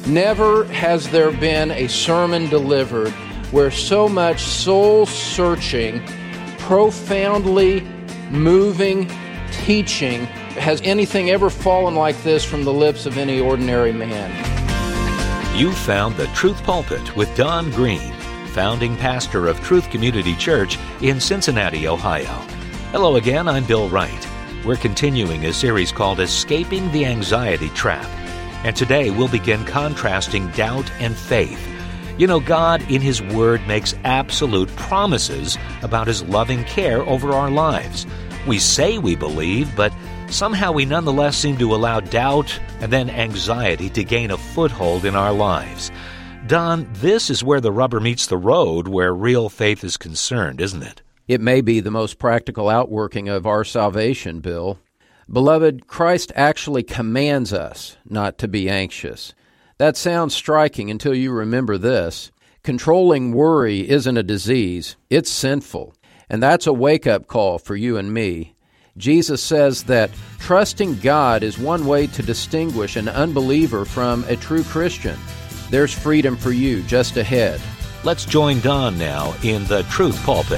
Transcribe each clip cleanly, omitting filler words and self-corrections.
Never has there been a sermon delivered where so much soul-searching, profoundly moving teaching has anything ever fallen like this from the lips of any ordinary man. You found the Truth Pulpit with Don Green, founding pastor of Truth Community Church in Cincinnati, Ohio. Hello again, I'm Bill Wright. We're continuing a series called Escaping the Anxiety Trap. And today we'll begin contrasting doubt and faith. You know, God in His Word makes absolute promises about His loving care over our lives. We say we believe, but somehow we nonetheless seem to allow doubt and then anxiety to gain a foothold in our lives. Don, this is where the rubber meets the road, where real faith is concerned, isn't it? It may be the most practical outworking of our salvation, Bill. Beloved, Christ actually commands us not to be anxious. That sounds striking until you remember this. Controlling worry isn't a disease, it's sinful. And that's a wake-up call for you and me. Jesus says that trusting God is one way to distinguish an unbeliever from a true Christian. There's freedom for you just ahead. Let's join Don now in the Truth Pulpit.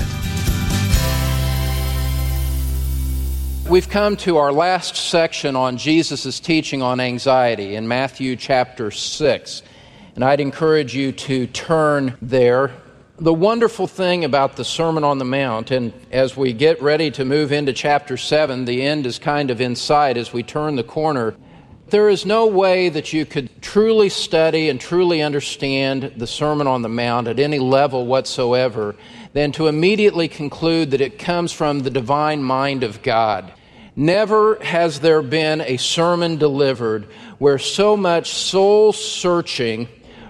We've come to our last section on Jesus' teaching on anxiety in Matthew chapter 6. And I'd encourage you to turn there. The wonderful thing about the Sermon on the Mount, and as we get ready to move into chapter 7, the end is kind of in sight as we turn the corner. There is no way that you could truly study and truly understand the Sermon on the Mount at any level whatsoever than to immediately conclude that it comes from the divine mind of God. Never has there been a sermon delivered where so much soul-searching,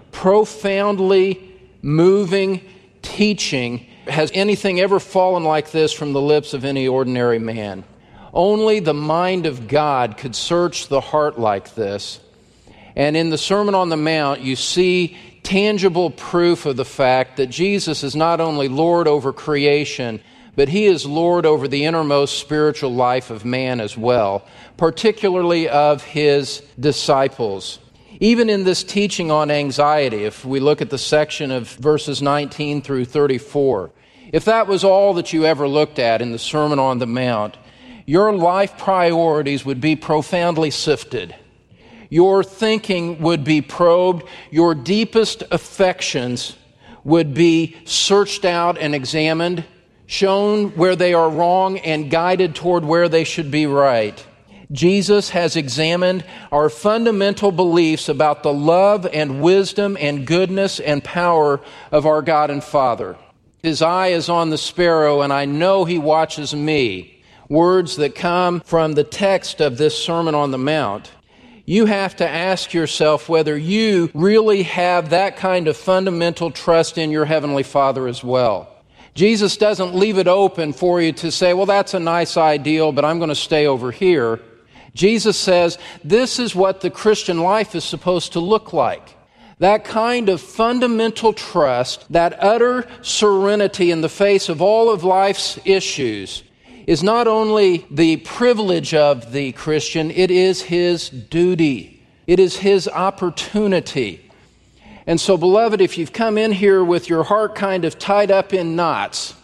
profoundly moving teaching has anything ever fallen like this from the lips of any ordinary man. Only the mind of God could search the heart like this. And in the Sermon on the Mount, you see tangible proof of the fact that Jesus is not only Lord over creation, but He is Lord over the innermost spiritual life of man as well, particularly of His disciples. Even in this teaching on anxiety, if we look at the section of verses 19 through 34, if that was all that you ever looked at in the Sermon on the Mount, your life priorities would be profoundly sifted. Your thinking would be probed. Your deepest affections would be searched out and examined, shown where they are wrong, and guided toward where they should be right. Jesus has examined our fundamental beliefs about the love and wisdom and goodness and power of our God and Father. His eye is on the sparrow, and I know He watches me. Words that come from the text of this Sermon on the Mount. You have to ask yourself whether you really have that kind of fundamental trust in your Heavenly Father as well. Jesus doesn't leave it open for you to say, well, that's a nice ideal, but I'm going to stay over here. Jesus says, this is what the Christian life is supposed to look like. That kind of fundamental trust, that utter serenity in the face of all of life's issues, is not only the privilege of the Christian, it is his duty. It is his opportunity. And so, beloved, if you've come in here with your heart kind of tied up in knots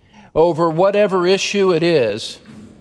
over whatever issue it is,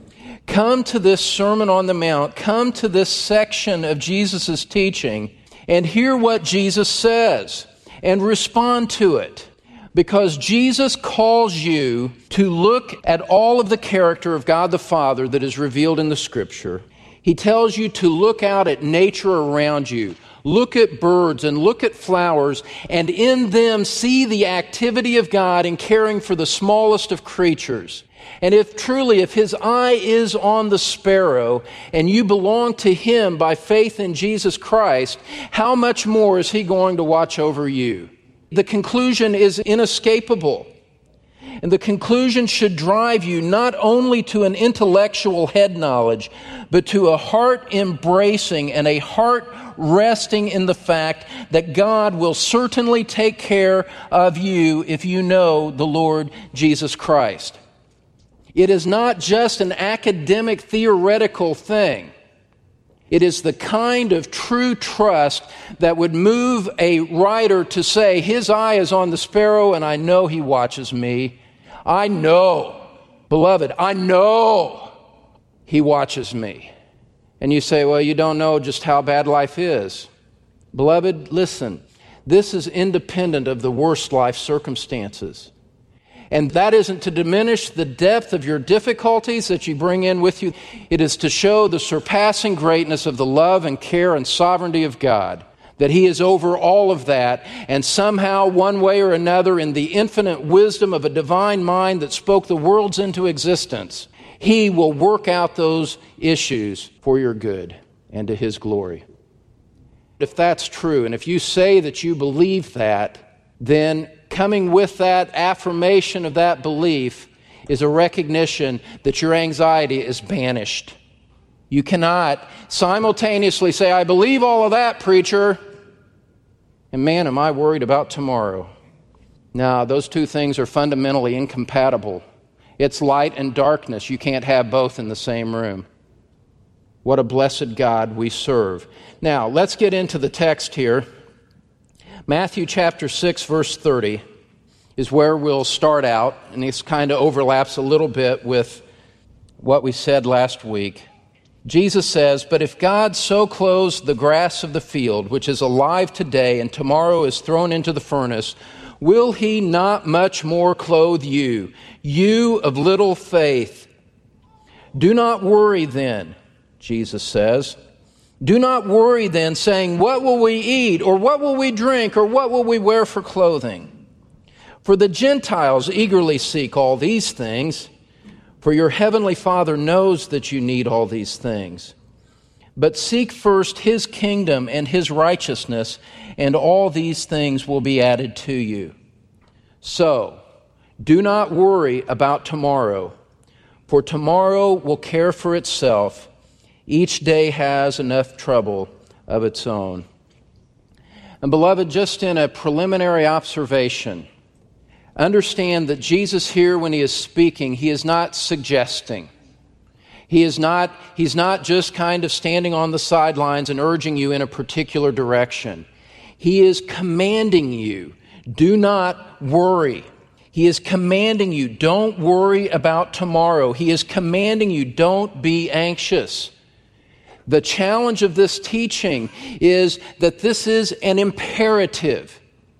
come to this Sermon on the Mount, come to this section of Jesus' teaching, and hear what Jesus says, and respond to it. Because Jesus calls you to look at all of the character of God the Father that is revealed in the Scripture. He tells you to look out at nature around you. Look at birds and look at flowers, and in them see the activity of God in caring for the smallest of creatures. And if His eye is on the sparrow, and you belong to Him by faith in Jesus Christ, how much more is He going to watch over you? The conclusion is inescapable. And the conclusion should drive you not only to an intellectual head knowledge, but to a heart embracing and a heart resting in the fact that God will certainly take care of you if you know the Lord Jesus Christ. It is not just an academic, theoretical thing. It is the kind of true trust that would move a writer to say, his eye is on the sparrow and I know he watches me. I know, beloved, I know he watches me. And you say, well, you don't know just how bad life is. Beloved, listen, this is independent of the worst life circumstances. And that isn't to diminish the depth of your difficulties that you bring in with you. It is to show the surpassing greatness of the love and care and sovereignty of God, that He is over all of that, and somehow, one way or another, in the infinite wisdom of a divine mind that spoke the worlds into existence, He will work out those issues for your good and to His glory. If that's true, and if you say that you believe that, then coming with that affirmation of that belief is a recognition that your anxiety is banished. You cannot simultaneously say, I believe all of that, preacher, and man, am I worried about tomorrow. No, those two things are fundamentally incompatible. It's light and darkness. You can't have both in the same room. What a blessed God we serve. Now, let's get into the text here. Matthew chapter 6, verse 30 is where we'll start out, and this kind of overlaps a little bit with what we said last week. Jesus says, but if God so clothes the grass of the field, which is alive today and tomorrow is thrown into the furnace, will He not much more clothe you, you of little faith? Do not worry then, Jesus says. Do not worry then, saying, what will we eat, or what will we drink, or what will we wear for clothing? For the Gentiles eagerly seek all these things, for your heavenly Father knows that you need all these things. But seek first His kingdom and His righteousness, and all these things will be added to you. So, do not worry about tomorrow, for tomorrow will care for itself. Each day has enough trouble of its own. And beloved, just in a preliminary observation, understand that Jesus here, when He is speaking, He is not suggesting. He's not just kind of standing on the sidelines and urging you in a particular direction. He is commanding you, do not worry. He is commanding you, don't worry about tomorrow. He is commanding you, don't be anxious. The challenge of this teaching is that this is an imperative.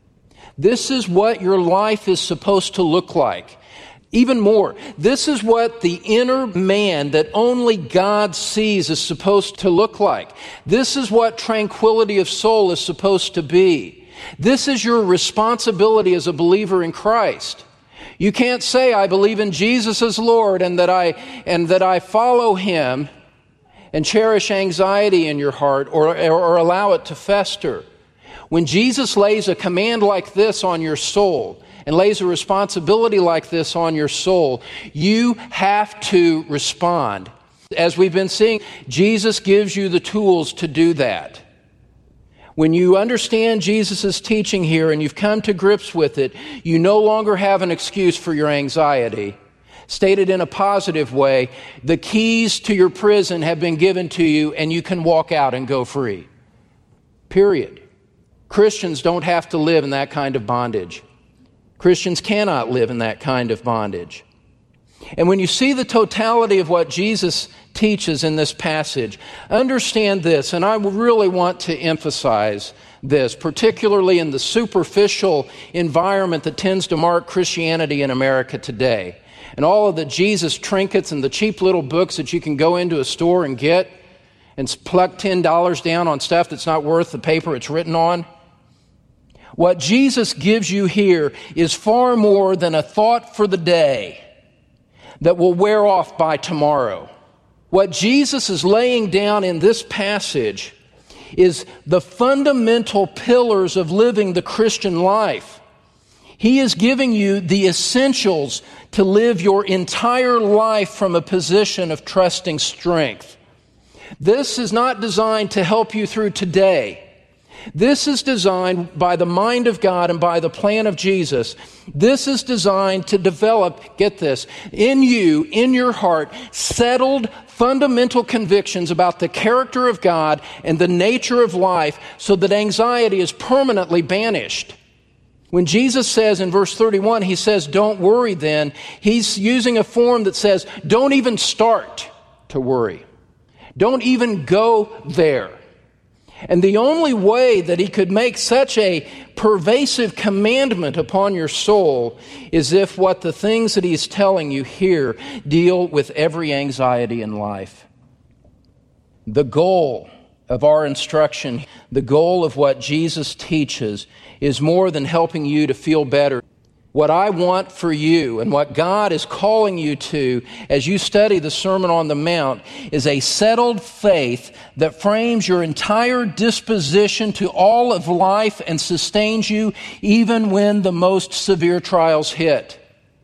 This is what your life is supposed to look like. Even more, this is what the inner man that only God sees is supposed to look like. This is what tranquility of soul is supposed to be. This is your responsibility as a believer in Christ. You can't say, I believe in Jesus as Lord and that I follow Him, and cherish anxiety in your heart or allow it to fester. When Jesus lays a command like this on your soul and lays a responsibility like this on your soul, you have to respond. As we've been seeing, Jesus gives you the tools to do that. When you understand Jesus' teaching here and you've come to grips with it, you no longer have an excuse for your anxiety. Stated in a positive way, the keys to your prison have been given to you and you can walk out and go free. Period. Christians don't have to live in that kind of bondage. Christians cannot live in that kind of bondage. And when you see the totality of what Jesus teaches in this passage, understand this, and I really want to emphasize this, particularly in the superficial environment that tends to mark Christianity in America today. And all of the Jesus trinkets and the cheap little books that you can go into a store and get and pluck $10 down on stuff that's not worth the paper it's written on. What Jesus gives you here is far more than a thought for the day that will wear off by tomorrow. What Jesus is laying down in this passage is the fundamental pillars of living the Christian life. He is giving you the essentials to live your entire life from a position of trusting strength. This is not designed to help you through today. This is designed by the mind of God and by the plan of Jesus. This is designed to develop, get this, in you, in your heart, settled fundamental convictions about the character of God and the nature of life so that anxiety is permanently banished. When Jesus says in verse 31, he says, don't worry then, he's using a form that says, don't even start to worry. Don't even go there. And the only way that he could make such a pervasive commandment upon your soul is if what the things that he's telling you here deal with every anxiety in life. The goal of our instruction, the goal of what Jesus teaches, is more than helping you to feel better. What I want for you and what God is calling you to as you study the Sermon on the Mount is a settled faith that frames your entire disposition to all of life and sustains you even when the most severe trials hit.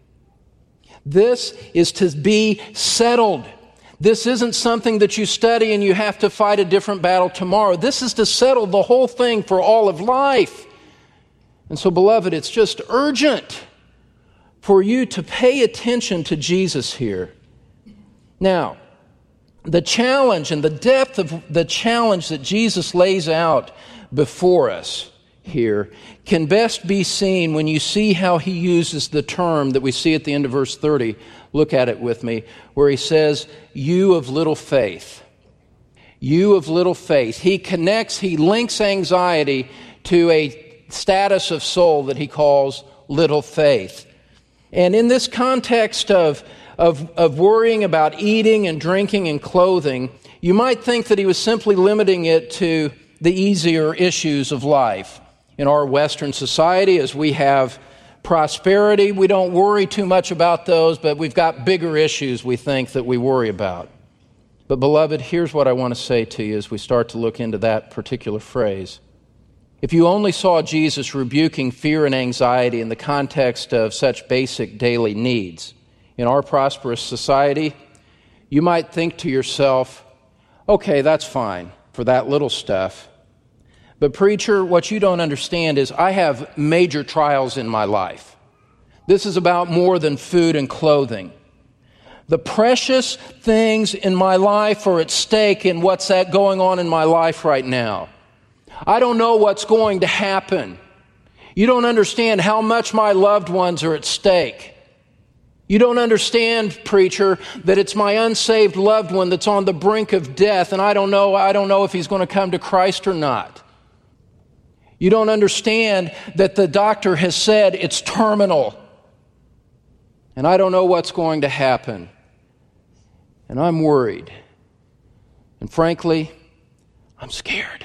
This is to be settled. This isn't something that you study and you have to fight a different battle tomorrow. This is to settle the whole thing for all of life. And so, beloved, it's just urgent for you to pay attention to Jesus here. Now, the challenge and the depth of the challenge that Jesus lays out before us here can best be seen when you see how he uses the term that we see at the end of verse 30. Look at it with me, where he says, you of little faith. You of little faith. He links anxiety to a status of soul that he calls little faith. And in this context of worrying about eating and drinking and clothing, you might think that he was simply limiting it to the easier issues of life. In our Western society, as we have prosperity, we don't worry too much about those, but we've got bigger issues we think that we worry about. But beloved, here's what I want to say to you as we start to look into that particular phrase. If you only saw Jesus rebuking fear and anxiety in the context of such basic daily needs in our prosperous society, you might think to yourself, okay, that's fine for that little stuff. But preacher, what you don't understand is I have major trials in my life. This is about more than food and clothing. The precious things in my life are at stake in what's going on in my life right now. I don't know what's going to happen. You don't understand how much my loved ones are at stake. You don't understand, preacher, that it's my unsaved loved one that's on the brink of death, and I don't know if he's going to come to Christ or not. You don't understand that the doctor has said it's terminal, and I don't know what's going to happen. And I'm worried. And frankly, I'm scared.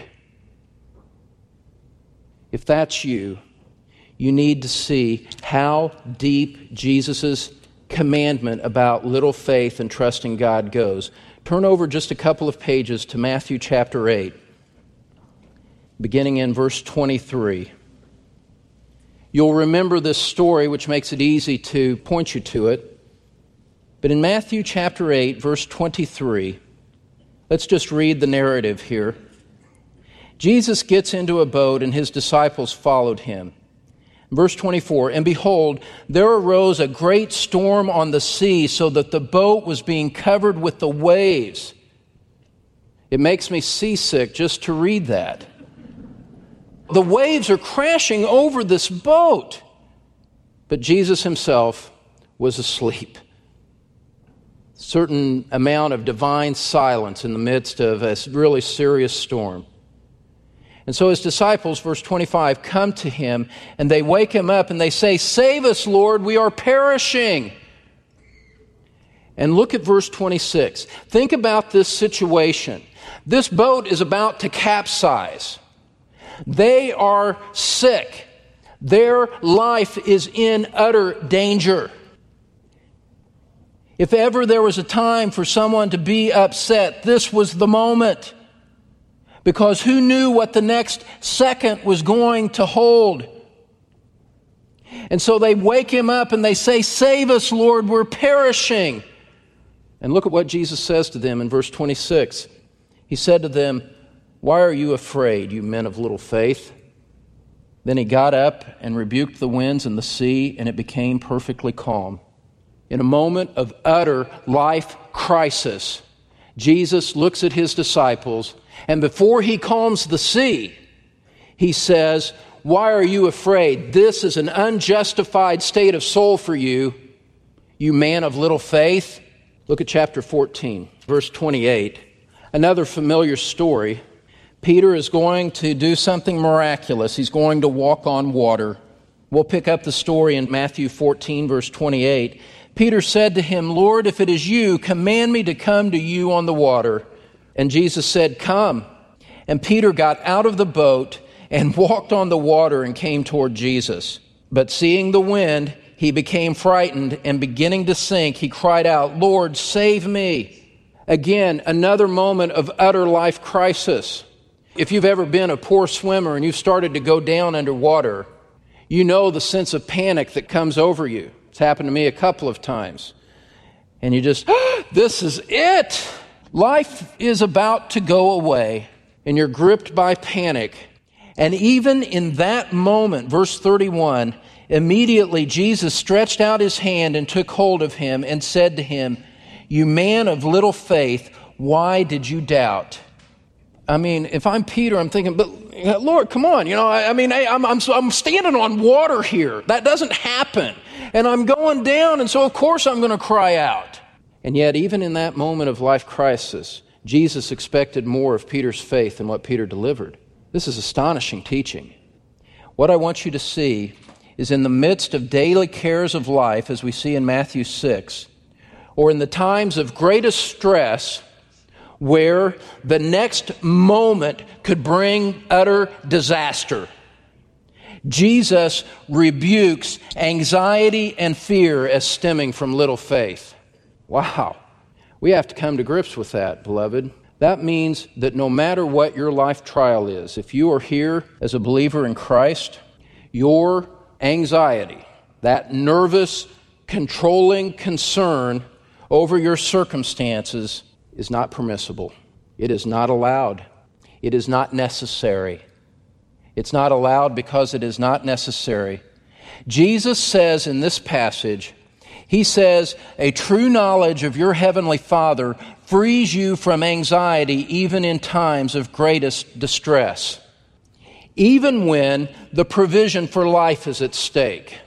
If that's you, you need to see how deep Jesus' commandment about little faith and trusting God goes. Turn over just a couple of pages to Matthew chapter 8, beginning in verse 23. You'll remember this story, which makes it easy to point you to it. But in Matthew chapter 8, verse 23, let's just read the narrative here. Jesus gets into a boat and his disciples followed him. Verse 24, and behold, there arose a great storm on the sea so that the boat was being covered with the waves. It makes me seasick just to read that. The waves are crashing over this boat. But Jesus himself was asleep. Certain amount of divine silence in the midst of a really serious storm. And so his disciples, verse 25, come to him and they wake him up and they say, save us, Lord, we are perishing. And look at verse 26. Think about this situation. This boat is about to capsize. They are sick. Their life is in utter danger. If ever there was a time for someone to be upset, this was the moment. Because who knew what the next second was going to hold? And so they wake him up and they say, save us, Lord, we're perishing. And look at what Jesus says to them in verse 26. He said to them, Why are you afraid, you men of little faith?" Then he got up and rebuked the winds and the sea, and it became perfectly calm. In a moment of utter life crisis, Jesus looks at his disciples, and before he calms the sea, he says, "Why are you afraid? This is an unjustified state of soul for you, you man of little faith." Look at chapter 14, verse 28. Another familiar story. Peter is going to do something miraculous. He's going to walk on water. We'll pick up the story in Matthew 14, verse 28. Peter said to him, "Lord, if it is you, command me to come to you on the water." And Jesus said, "Come." And Peter got out of the boat and walked on the water and came toward Jesus. But seeing the wind, he became frightened, and beginning to sink, he cried out, "Lord, save me." Again, another moment of utter life crisis. If you've ever been a poor swimmer and you've started to go down underwater, you know the sense of panic that comes over you. It's happened to me a couple of times. And you just, this is it. Life is about to go away, and you're gripped by panic. And even in that moment, verse 31, immediately Jesus stretched out his hand and took hold of him and said to him, "You man of little faith, why did you doubt?" I mean, if I'm Peter, I'm thinking, but Lord, come on, I'm standing on water here. That doesn't happen. And I'm going down, and so of course I'm going to cry out. And yet, even in that moment of life crisis, Jesus expected more of Peter's faith than what Peter delivered. This is astonishing teaching. What I want you to see is in the midst of daily cares of life, as we see in Matthew 6, or in the times of greatest stress, where the next moment could bring utter disaster, Jesus rebukes anxiety and fear as stemming from little faith. Wow. We have to come to grips with that, beloved. That means that no matter what your life trial is, if you are here as a believer in Christ, your anxiety, that nervous, controlling concern over your circumstances, is not permissible. It is not allowed. It is not necessary. It's not allowed because it is not necessary. Jesus says in this passage, he says, a true knowledge of your heavenly Father frees you from anxiety even in times of greatest distress, even when the provision for life is at stake,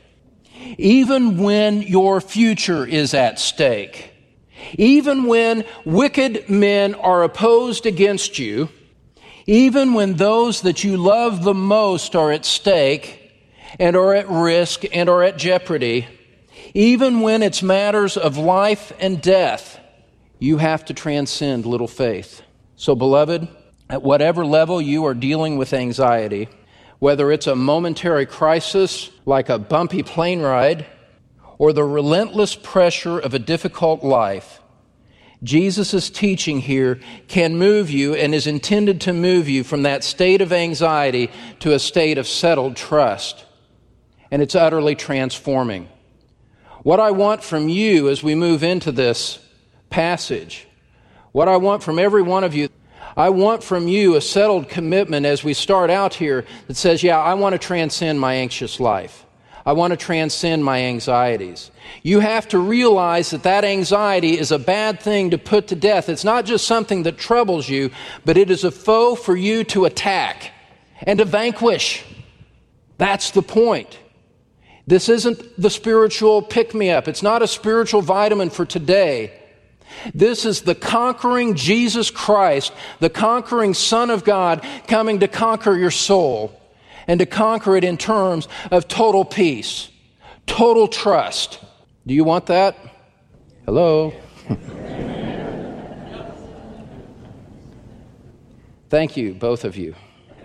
even when your future is at stake. Even when wicked men are opposed against you, even when those that you love the most are at stake and are at risk and are at jeopardy, even when it's matters of life and death, you have to transcend little faith. So, beloved, at whatever level you are dealing with anxiety, whether it's a momentary crisis like a bumpy plane ride, or the relentless pressure of a difficult life, Jesus' teaching here can move you and is intended to move you from that state of anxiety to a state of settled trust. And it's utterly transforming. What I want from you as we move into this passage, what I want from every one of you, I want from you a settled commitment as we start out here that says, yeah, I want to transcend my anxious life. I want to transcend my anxieties. You have to realize that that anxiety is a bad thing to put to death. It's not just something that troubles you, but it is a foe for you to attack and to vanquish. That's the point. This isn't the spiritual pick-me-up. It's not a spiritual vitamin for today. This is the conquering Jesus Christ, the conquering Son of God, coming to conquer your soul. And to conquer it in terms of total peace, total trust. Do you want that? Hello? Thank you, both of you.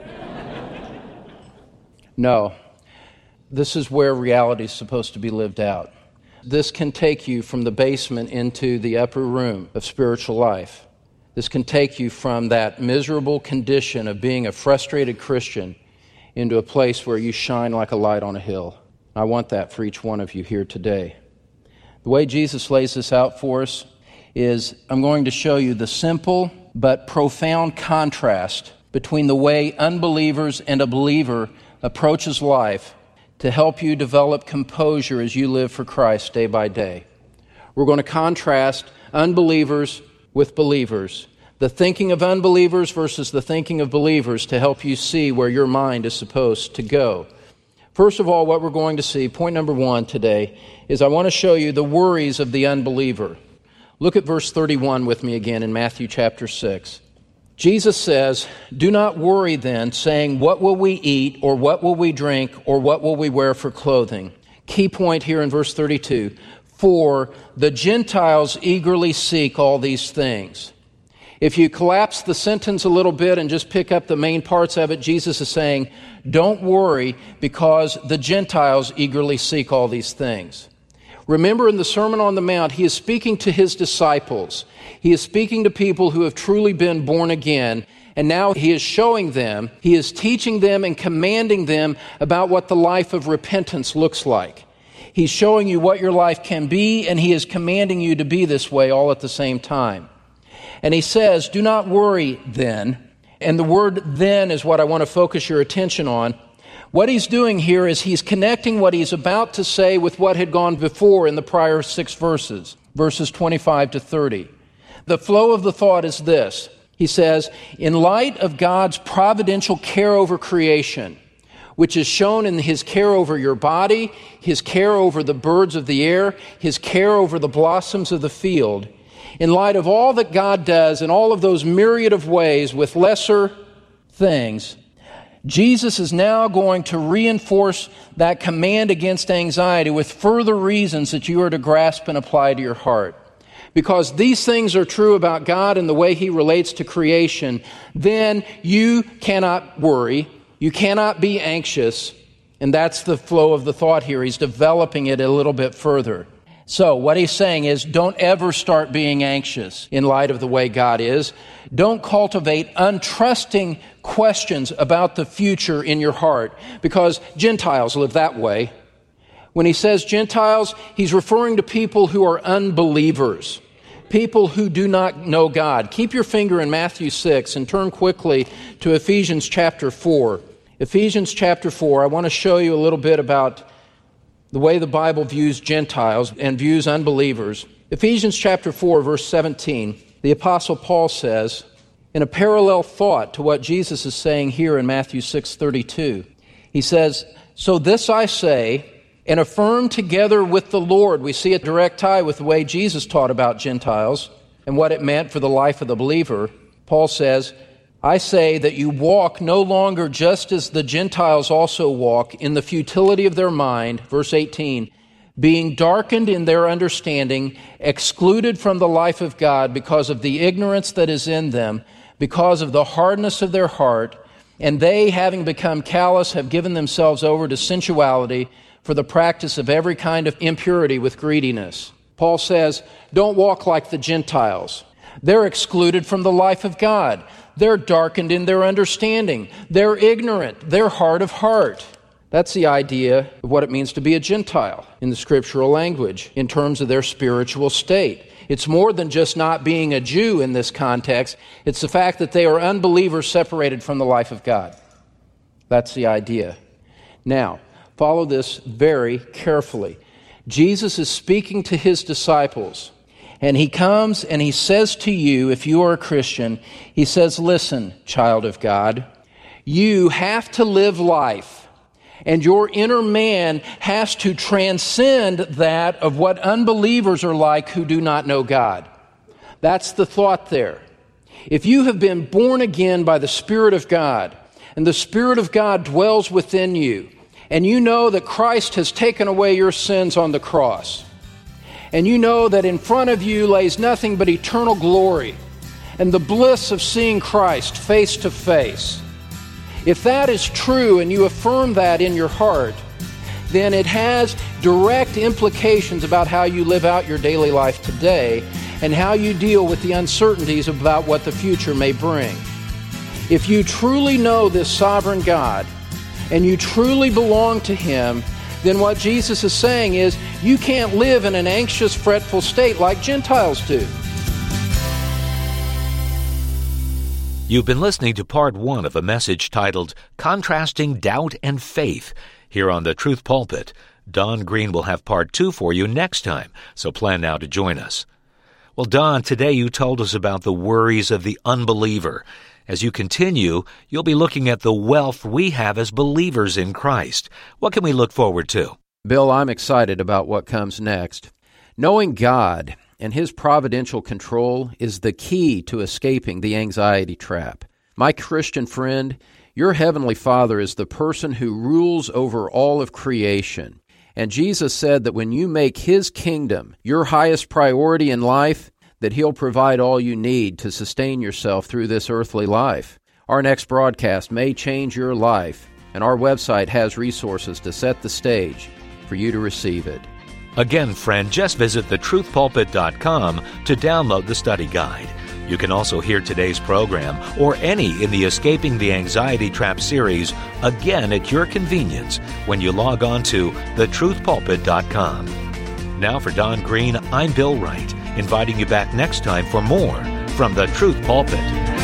No, this is where reality is supposed to be lived out. This can take you from the basement into the upper room of spiritual life. This can take you from that miserable condition of being a frustrated Christian into a place where you shine like a light on a hill. I want that for each one of you here today. The way Jesus lays this out for us is I'm going to show you the simple but profound contrast between the way unbelievers and a believer approaches life to help you develop composure as you live for Christ day by day. We're going to contrast unbelievers with believers, the thinking of unbelievers versus the thinking of believers, to help you see where your mind is supposed to go. First of all, what we're going to see, point number 1 today, is I want to show you the worries of the unbeliever. Look at verse 31 with me again in Matthew chapter 6. Jesus says, "Do not worry then, saying, 'What will we eat, or what will we drink, or what will we wear for clothing?'" Key point here in verse 32, "For the Gentiles eagerly seek all these things." If you collapse the sentence a little bit and just pick up the main parts of it, Jesus is saying, don't worry because the Gentiles eagerly seek all these things. Remember, in the Sermon on the Mount, he is speaking to his disciples. He is speaking to people who have truly been born again, and now he is showing them, he is teaching them and commanding them about what the life of repentance looks like. He's showing you what your life can be, and he is commanding you to be this way all at the same time. And he says, do not worry then, and the word then is what I want to focus your attention on. What he's doing here is he's connecting what he's about to say with what had gone before in the prior 6 verses, verses 25 to 30. The flow of the thought is this. He says, in light of God's providential care over creation, which is shown in his care over your body, his care over the birds of the air, his care over the blossoms of the field, in light of all that God does in all of those myriad of ways with lesser things, Jesus is now going to reinforce that command against anxiety with further reasons that you are to grasp and apply to your heart. Because these things are true about God and the way he relates to creation, then you cannot worry, you cannot be anxious, and that's the flow of the thought here. He's developing it a little bit further. So what he's saying is, don't ever start being anxious in light of the way God is. Don't cultivate untrusting questions about the future in your heart, because Gentiles live that way. When he says Gentiles, he's referring to people who are unbelievers, people who do not know God. Keep your finger in Matthew 6 and turn quickly to Ephesians chapter 4. Ephesians chapter 4, I want to show you a little bit about the way the Bible views Gentiles and views unbelievers. Ephesians chapter 4, verse 17, the Apostle Paul says, in a parallel thought to what Jesus is saying here in Matthew 6:32, he says, so this I say, and affirm together with the Lord. We see a direct tie with the way Jesus taught about Gentiles and what it meant for the life of the believer. Paul says, I say that you walk no longer just as the Gentiles also walk in the futility of their mind, verse 18, being darkened in their understanding, excluded from the life of God because of the ignorance that is in them, because of the hardness of their heart, and they, having become callous, have given themselves over to sensuality for the practice of every kind of impurity with greediness. Paul says, don't walk like the Gentiles. They're excluded from the life of God. They're darkened in their understanding. They're ignorant. They're hard of heart. That's the idea of what it means to be a Gentile in the scriptural language in terms of their spiritual state. It's more than just not being a Jew in this context. It's the fact that they are unbelievers separated from the life of God. That's the idea. Now, follow this very carefully. Jesus is speaking to his disciples. And he comes and he says to you, if you are a Christian, he says, listen, child of God, you have to live life, and your inner man has to transcend that of what unbelievers are like who do not know God. That's the thought there. If you have been born again by the Spirit of God, and the Spirit of God dwells within you, and you know that Christ has taken away your sins on the cross, and you know that in front of you lays nothing but eternal glory and the bliss of seeing Christ face to face. If that is true and you affirm that in your heart, then it has direct implications about how you live out your daily life today and how you deal with the uncertainties about what the future may bring. If you truly know this sovereign God and you truly belong to him, then what Jesus is saying is, you can't live in an anxious, fretful state like Gentiles do. You've been listening to part 1 of a message titled Contrasting Doubt and Faith here on the Truth Pulpit. Don Green will have part 2 for you next time, so plan now to join us. Well, Don, today you told us about the worries of the unbeliever. As you continue, you'll be looking at the wealth we have as believers in Christ. What can we look forward to? Bill, I'm excited about what comes next. Knowing God and His providential control is the key to escaping the anxiety trap. My Christian friend, your Heavenly Father is the person who rules over all of creation. And Jesus said that when you make His kingdom your highest priority in life, that He'll provide all you need to sustain yourself through this earthly life. Our next broadcast may change your life, and our website has resources to set the stage for you to receive it. Again, friend, just visit thetruthpulpit.com to download the study guide. You can also hear today's program or any in the Escaping the Anxiety Trap series again at your convenience when you log on to thetruthpulpit.com. Now for Don Green, I'm Bill Wright, inviting you back next time for more from the Truth Pulpit.